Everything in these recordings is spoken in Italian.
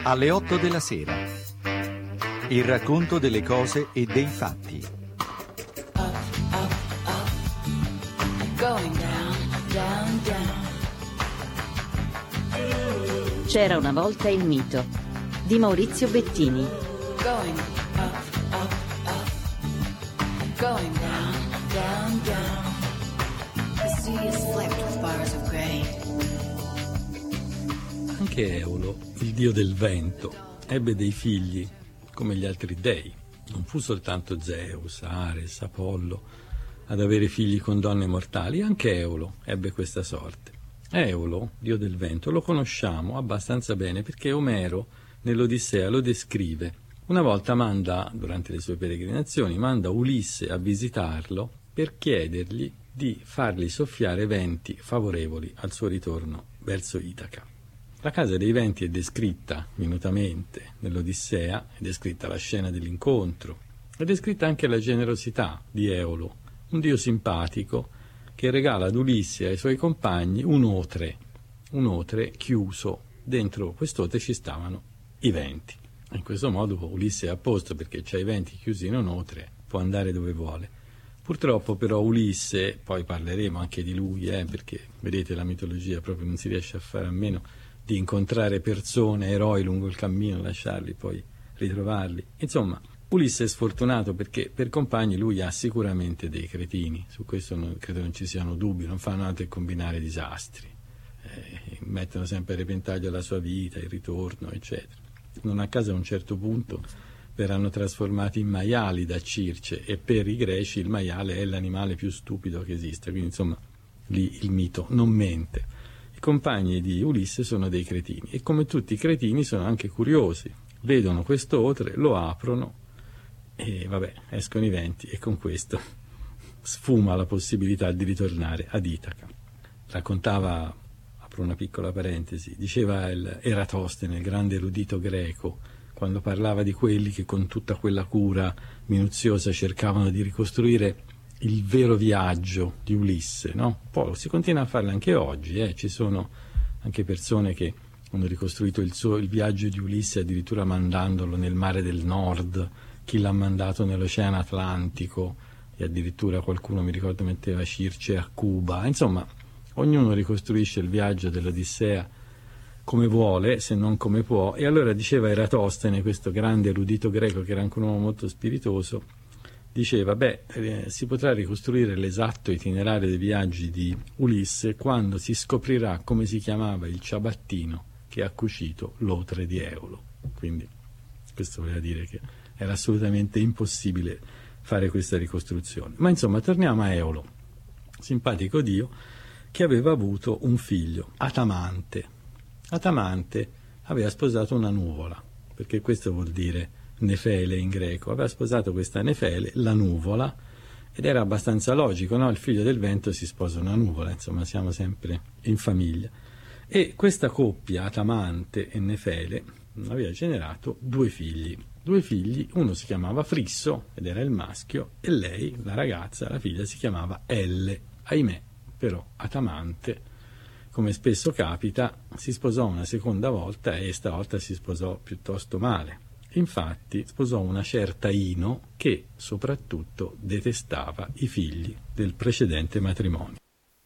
Alle 8 della sera. Il racconto delle cose e dei fatti. C'era una volta il mito di Maurizio Bettini. Anche Eolo, il dio del vento, ebbe dei figli come gli altri dei. Non fu soltanto Zeus, Ares, Apollo ad avere figli con donne mortali, anche Eolo ebbe questa sorte. Eolo, dio del vento, lo conosciamo abbastanza bene perché Omero nell'Odissea lo descrive. Una volta durante le sue peregrinazioni, manda Ulisse a visitarlo per chiedergli di fargli soffiare venti favorevoli al suo ritorno verso Itaca. La casa dei venti è descritta minutamente nell'Odissea, è descritta la scena dell'incontro, è descritta anche la generosità di Eolo, un dio simpatico che regala ad Ulisse e ai suoi compagni un otre chiuso. Dentro quest'otre ci stavano i venti. In questo modo Ulisse è a posto perché c'ha i venti chiusi in un otre, può andare dove vuole. Purtroppo però Ulisse, poi parleremo anche di lui, perché vedete la mitologia proprio non si riesce a fare a meno di incontrare persone, eroi lungo il cammino, lasciarli poi ritrovarli. Insomma, Ulisse è sfortunato perché per compagni lui ha sicuramente dei cretini, su questo credo non ci siano dubbi, non fanno altro che combinare disastri, mettono sempre a repentaglio la sua vita, il ritorno, eccetera. Non a caso a un certo punto verranno trasformati in maiali da Circe e per i greci il maiale è l'animale più stupido che esiste, quindi insomma lì il mito non mente. I compagni di Ulisse sono dei cretini e come tutti i cretini sono anche curiosi, vedono questo otre, lo aprono e escono i venti e con questo sfuma la possibilità di ritornare ad Itaca. Raccontava, apro una piccola parentesi, diceva Eratostene, il grande erudito greco, quando parlava di quelli che con tutta quella cura minuziosa cercavano di ricostruire il vero viaggio di Ulisse, no? Poi si continua a farlo anche oggi, ci sono anche persone che hanno ricostruito il viaggio di Ulisse addirittura mandandolo nel mare del nord, chi l'ha mandato nell'oceano Atlantico e addirittura qualcuno, mi ricordo, metteva Circe a Cuba. Insomma, ognuno ricostruisce il viaggio dell'Odissea come vuole, se non come può, e allora diceva Eratostene, questo grande erudito greco che era anche un uomo molto spiritoso, diceva, si potrà ricostruire l'esatto itinerario dei viaggi di Ulisse quando si scoprirà come si chiamava il ciabattino che ha cucito l'otre di Eolo. Quindi questo voleva dire che era assolutamente impossibile fare questa ricostruzione. Ma insomma, torniamo a Eolo, simpatico dio che aveva avuto un figlio, Atamante. Atamante aveva sposato una nuvola, perché questo vuol dire Nefele in greco. Aveva sposato questa Nefele, la nuvola, ed era abbastanza logico, no? Il figlio del vento si sposa una nuvola, insomma siamo sempre in famiglia. E questa coppia, Atamante e Nefele, aveva generato due figli, uno si chiamava Frisso ed era il maschio e lei, la ragazza, la figlia, si chiamava Elle. Ahimè, però Atamante, come spesso capita, si sposò una seconda volta e stavolta si sposò piuttosto male. Infatti sposò una certa Ino che soprattutto detestava i figli del precedente matrimonio.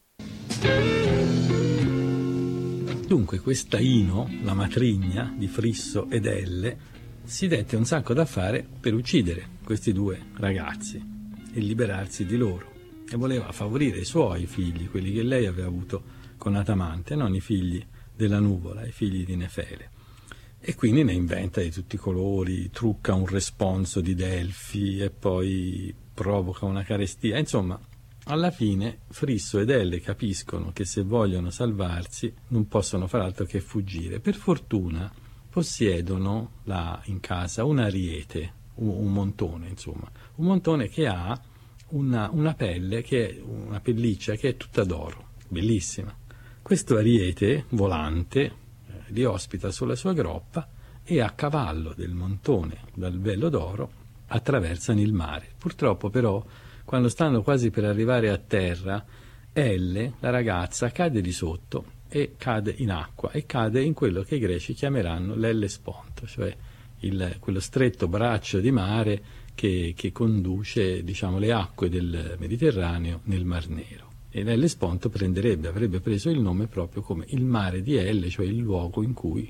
Dunque questa Ino, la matrigna di Frisso ed Elle, si dette un sacco da fare per uccidere questi due ragazzi e liberarsi di loro, e voleva favorire i suoi figli, quelli che lei aveva avuto con Atamante, non i figli della nuvola, i figli di Nefele. E quindi ne inventa di tutti i colori, trucca un responso di Delfi e poi provoca una carestia. Insomma, alla fine Frisso ed Elle capiscono che se vogliono salvarsi non possono far altro che fuggire. Per fortuna possiedono là in casa un ariete, un montone, insomma, un montone che ha una pelle, che è una pelliccia che è tutta d'oro, bellissima. Questo ariete volante li ospita sulla sua groppa e a cavallo del montone dal velo d'oro attraversano il mare. Purtroppo però, quando stanno quasi per arrivare a terra, Elle, la ragazza, cade di sotto e cade in acqua e cade in quello che i greci chiameranno l'Ellesponto, cioè quello stretto braccio di mare che conduce, diciamo, le acque del Mediterraneo nel Mar Nero. E l'Ellesponto avrebbe preso il nome proprio come il mare di Elle, cioè il luogo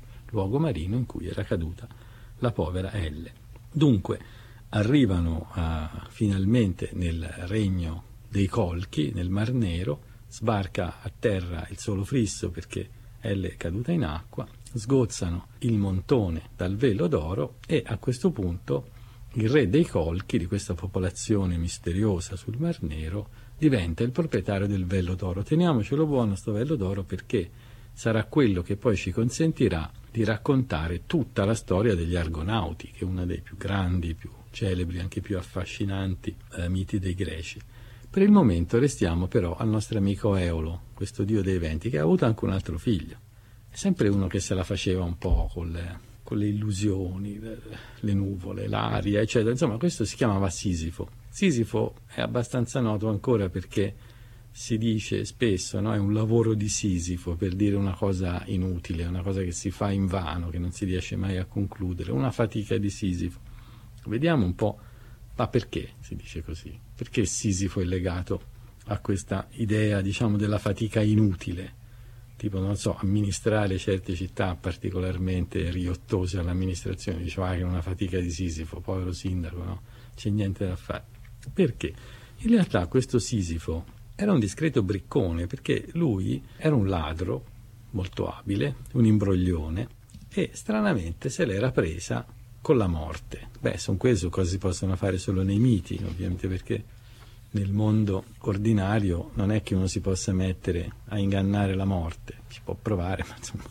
marino in cui era caduta la povera Elle. Dunque arrivano finalmente nel regno dei Colchi, nel Mar Nero, sbarca a terra il Solo Frisso perché Elle è caduta in acqua, sgozzano il montone dal velo d'oro e a questo punto il re dei Colchi, di questa popolazione misteriosa sul Mar Nero, diventa il proprietario del velo d'oro. Teniamocelo buono sto velo d'oro perché sarà quello che poi ci consentirà di raccontare tutta la storia degli Argonauti, che è uno dei più grandi, più celebri, anche più affascinanti miti dei Greci. Per il momento restiamo però al nostro amico Eolo, questo dio dei venti, che ha avuto anche un altro figlio. È sempre uno che se la faceva un po' con le illusioni, le nuvole, l'aria, eccetera. Insomma, questo si chiamava Sisifo. Sisifo è abbastanza noto ancora perché si dice spesso, no? È un lavoro di Sisifo, per dire una cosa inutile, una cosa che si fa invano, che non si riesce mai a concludere, una fatica di Sisifo. Vediamo un po', ma perché si dice così? Perché Sisifo è legato a questa idea, diciamo, della fatica inutile? Tipo, non so, amministrare certe città particolarmente riottose all'amministrazione, diceva che è una fatica di Sisifo, povero sindaco, no? C'è niente da fare. Perché? In realtà questo Sisifo era un discreto briccone, perché lui era un ladro molto abile, un imbroglione, e stranamente se l'era presa con la morte. Sono queste cose che si possono fare solo nei miti, ovviamente, perché nel mondo ordinario non è che uno si possa mettere a ingannare la morte, si può provare, ma insomma,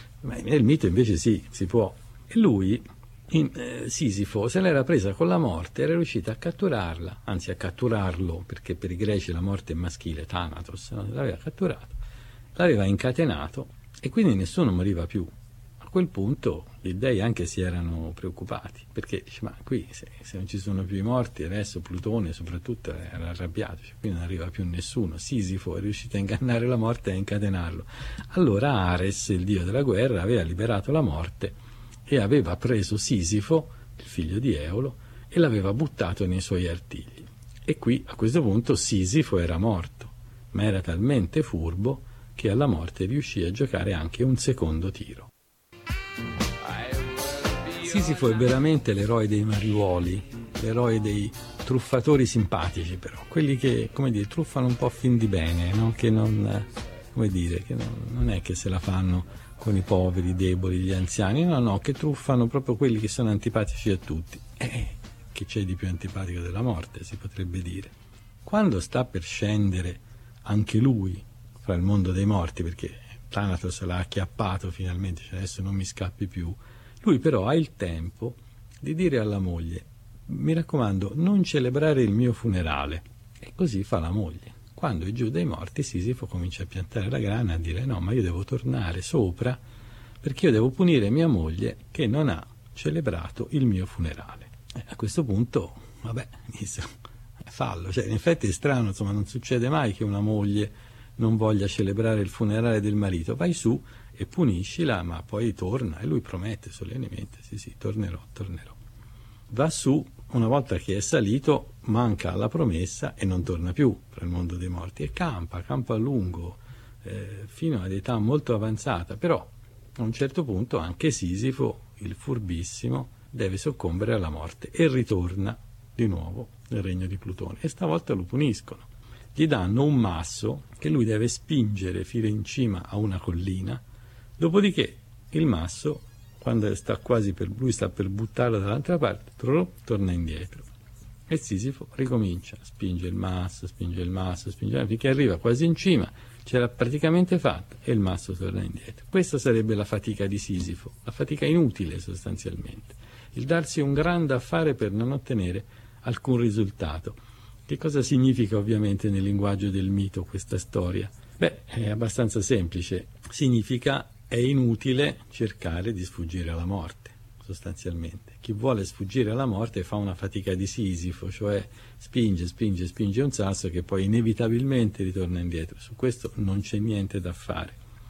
nel mito invece sì, si può. E lui, Sisifo, se l'era presa con la morte, era riuscito a catturarla, anzi a catturarlo, perché per i greci la morte è maschile, Thanatos, no? L'aveva catturato, l'aveva incatenato e quindi nessuno moriva più. A quel punto gli dei anche si erano preoccupati, perché dice, ma qui se non ci sono più i morti, adesso Plutone soprattutto era arrabbiato, cioè, qui non arriva più nessuno. Sisifo è riuscito a ingannare la morte e a incatenarlo. Allora Ares, il dio della guerra, aveva liberato la morte e aveva preso Sisifo, il figlio di Eolo, e l'aveva buttato nei suoi artigli. E qui a questo punto Sisifo era morto, ma era talmente furbo che alla morte riuscì a giocare anche un secondo tiro. Sisifo è veramente l'eroe dei mariuoli, l'eroe dei truffatori simpatici, però quelli che, come dire, truffano un po' fin di bene, no? Che non, come dire, che non è che se la fanno con i poveri, i deboli, gli anziani, no, che truffano proprio quelli che sono antipatici a tutti. Che c'è di più antipatico della morte, si potrebbe dire. Quando sta per scendere anche lui fra il mondo dei morti, perché Thanatos l'ha acchiappato finalmente, cioè adesso non mi scappi più, lui però ha il tempo di dire alla moglie: mi raccomando, non celebrare il mio funerale. E così fa la moglie. Quando è giù dai morti, Sisifo comincia a piantare la grana, a dire: no, ma io devo tornare sopra perché io devo punire mia moglie che non ha celebrato il mio funerale. E a questo punto, fallo. Cioè, in effetti è strano, insomma, non succede mai che una moglie non voglia celebrare il funerale del marito. Vai su e puniscila, ma poi torna, e lui promette solennemente: sì, tornerò. Va su, una volta che è salito manca alla promessa e non torna più fra il mondo dei morti, e campa a lungo fino ad età molto avanzata. Però a un certo punto anche Sisifo, il furbissimo, deve soccombere alla morte e ritorna di nuovo nel regno di Plutone, e stavolta lo puniscono. Gli danno un masso che lui deve spingere fino in cima a una collina. Dopodiché il masso, quando sta lui sta per buttarlo dall'altra parte, torna indietro. E Sisifo ricomincia, spinge il masso, finché arriva quasi in cima, ce l'ha praticamente fatta e il masso torna indietro. Questa sarebbe la fatica di Sisifo, la fatica inutile sostanzialmente, il darsi un gran da fare per non ottenere alcun risultato. Che cosa significa ovviamente nel linguaggio del mito questa storia? È abbastanza semplice, significa è inutile cercare di sfuggire alla morte, sostanzialmente. Chi vuole sfuggire alla morte fa una fatica di Sisifo, cioè spinge un sasso che poi inevitabilmente ritorna indietro. Su questo non c'è niente da fare.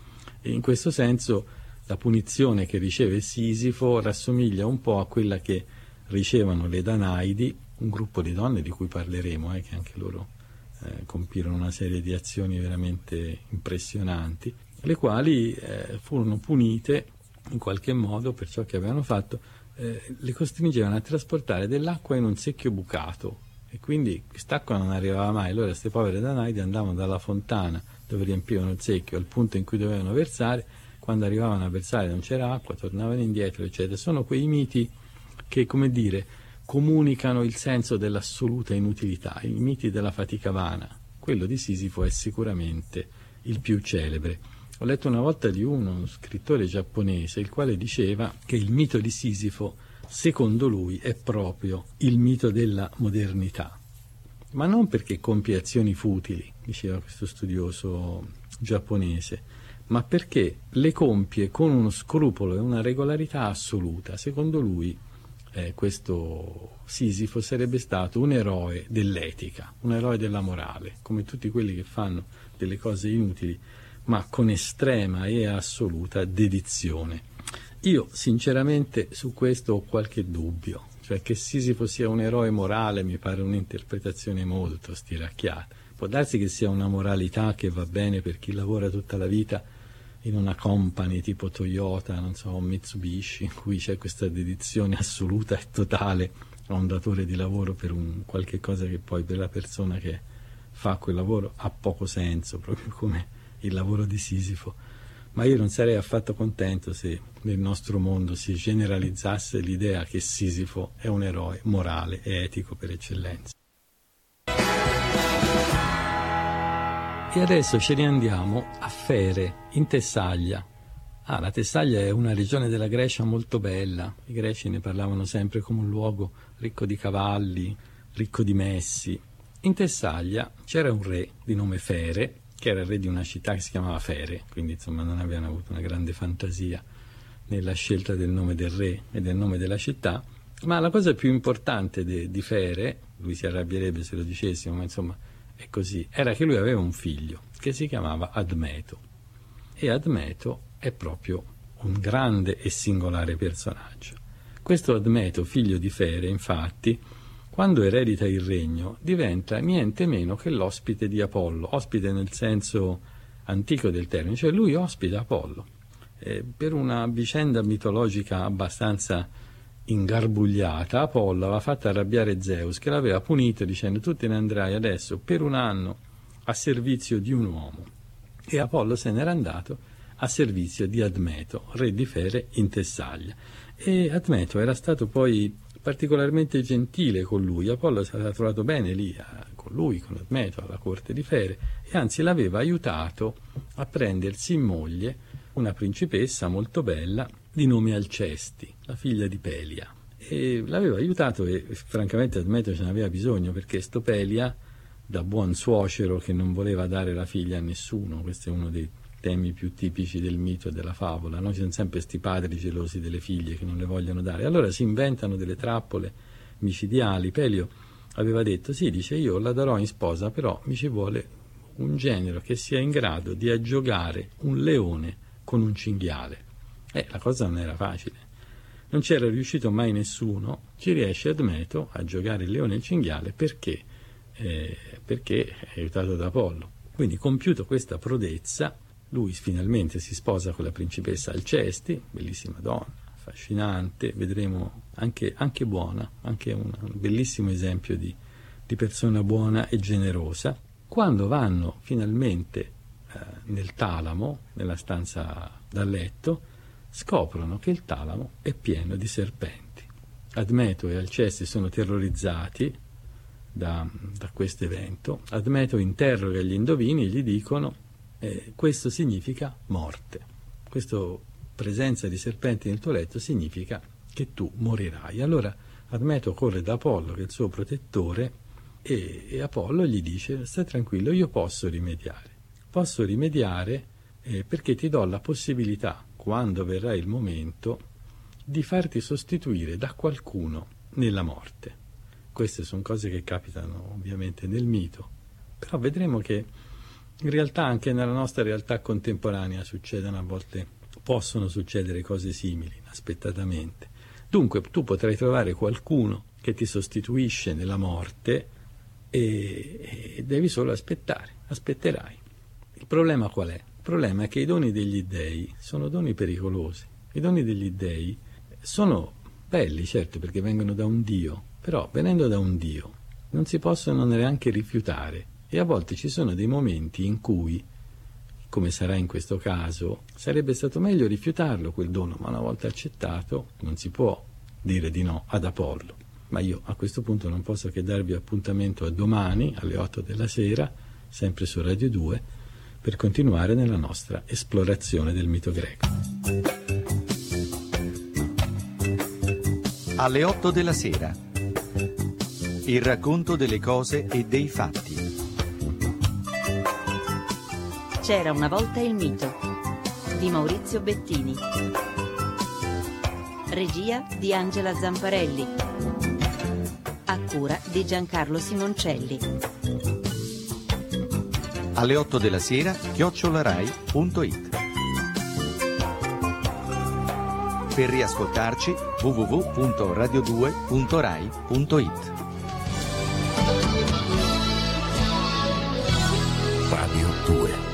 E in questo senso la punizione che riceve Sisifo rassomiglia un po' a quella che ricevono le Danaidi, un gruppo di donne di cui parleremo, che anche loro compirono una serie di azioni veramente impressionanti, le quali furono punite in qualche modo per ciò che avevano fatto, le costringevano a trasportare dell'acqua in un secchio bucato, e quindi quest'acqua non arrivava mai. Allora queste povere Danaidi andavano dalla fontana dove riempivano il secchio al punto in cui dovevano versare, quando arrivavano a versare non c'era acqua, tornavano indietro, eccetera. Sono quei miti che, come dire, comunicano il senso dell'assoluta inutilità, i miti della fatica vana. Quello di Sisifo è sicuramente il più celebre. Ho letto una volta di uno scrittore giapponese il quale diceva che il mito di Sisifo, secondo lui, è proprio il mito della modernità, ma non perché compie azioni futili, diceva questo studioso giapponese, ma perché le compie con uno scrupolo e una regolarità assoluta. Secondo lui questo Sisifo sarebbe stato un eroe dell'etica, un eroe della morale, come tutti quelli che fanno delle cose inutili, ma con estrema e assoluta dedizione. Io sinceramente su questo ho qualche dubbio, cioè che Sisifo sia un eroe morale mi pare un'interpretazione molto stiracchiata. Può darsi che sia una moralità che va bene per chi lavora tutta la vita in una company tipo Toyota, non so, Mitsubishi, in cui c'è questa dedizione assoluta e totale a un datore di lavoro per un qualche cosa che poi per la persona che fa quel lavoro ha poco senso, proprio come il lavoro di Sisifo. Ma io non sarei affatto contento se nel nostro mondo si generalizzasse l'idea che Sisifo è un eroe morale e etico per eccellenza. E adesso ce ne andiamo a Fere, in Tessaglia. La Tessaglia è una regione della Grecia molto bella. I greci ne parlavano sempre come un luogo ricco di cavalli, ricco di messi. In Tessaglia c'era un re di nome Fere, che era il re di una città che si chiamava Fere, quindi insomma non avevano avuto una grande fantasia nella scelta del nome del re e del nome della città. Ma la cosa più importante di Fere, lui si arrabbierebbe se lo dicessimo, ma insomma è così, era che lui aveva un figlio che si chiamava Admeto, e Admeto è proprio un grande e singolare personaggio. Questo Admeto, figlio di Fere, infatti, quando eredita il regno diventa niente meno che l'ospite di Apollo, ospite nel senso antico del termine, cioè lui ospita Apollo, per una vicenda mitologica abbastanza ingarbugliata. Apollo aveva fatto arrabbiare Zeus, che l'aveva punito dicendo: tu te ne andrai adesso per un anno a servizio di un uomo, e Apollo se n'era andato a servizio di Admeto, re di Fere in Tessaglia, e Admeto era stato poi particolarmente gentile con lui. Apollo si era trovato bene lì con lui, con Admeto, alla corte di Fere, e anzi l'aveva aiutato a prendersi in moglie una principessa molto bella di nome Alcesti, la figlia di Pelia, e l'aveva aiutato, e francamente Admeto ce n'aveva bisogno, perché sto Pelia, da buon suocero che non voleva dare la figlia a nessuno, questo è uno dei temi più tipici del mito e della favola, no? Ci sono sempre sti padri gelosi delle figlie che non le vogliono dare, allora si inventano delle trappole micidiali. Pelio aveva detto: sì, dice, io la darò in sposa, però mi ci vuole un genero che sia in grado di aggiogare un leone con un cinghiale. La cosa non era facile, non c'era riuscito mai nessuno. Ci riesce Admeto a giocare il leone e il cinghiale perché è aiutato da Apollo. Quindi, compiuto questa prodezza, lui finalmente si sposa con la principessa Alcesti, bellissima donna, affascinante, vedremo anche buona, anche un bellissimo esempio di persona buona e generosa. Quando vanno finalmente nel talamo, nella stanza da letto, scoprono che il talamo è pieno di serpenti. Admeto e Alcesti sono terrorizzati da questo evento. Admeto interroga gli indovini e gli dicono: questo significa morte, questa presenza di serpenti nel tuo letto significa che tu morirai. Allora Admeto corre da Apollo, che è il suo protettore, e Apollo gli dice: stai tranquillo, io posso rimediare perché ti do la possibilità, quando verrà il momento, di farti sostituire da qualcuno nella morte. Queste sono cose che capitano ovviamente nel mito, però vedremo che In realtà anche nella nostra realtà contemporanea succedono a volte, possono succedere cose simili, inaspettatamente. Dunque tu potrai trovare qualcuno che ti sostituisce nella morte e devi solo aspettare, aspetterai. Il problema qual è? Il problema è che i doni degli dèi sono doni pericolosi. I doni degli dèi sono belli, certo, perché vengono da un Dio, però venendo da un Dio non si possono neanche rifiutare. E a volte ci sono dei momenti in cui, come sarà in questo caso, sarebbe stato meglio rifiutarlo quel dono, ma una volta accettato non si può dire di no ad Apollo. Ma io a questo punto non posso che darvi appuntamento a domani alle 8 della sera, sempre su Radio 2, per continuare nella nostra esplorazione del mito greco. Alle 8 della sera. Il racconto delle cose e dei fatti. C'era una volta il mito di Maurizio Bettini. Regia di Angela Zamparelli. A cura di Giancarlo Simoncelli. Alle 8 della sera, @rai.it. Per riascoltarci www.radio2.rai.it. Radio 2.